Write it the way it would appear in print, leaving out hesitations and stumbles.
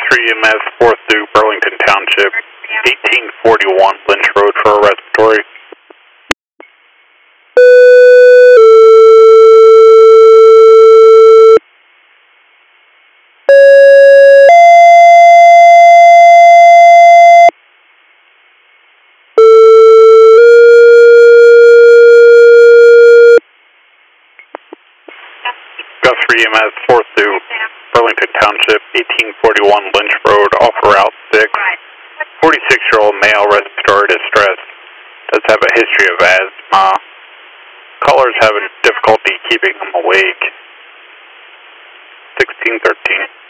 EMS 4th through Burlington Township, 1841 Lynch Road for a respiratory. Guthrie EMS 4th through Burlington Township, 1841 Lynch Road, off Route 6. 46-year-old male, respiratory distress. Does have a history of asthma. Caller's having difficulty keeping him awake. 1613.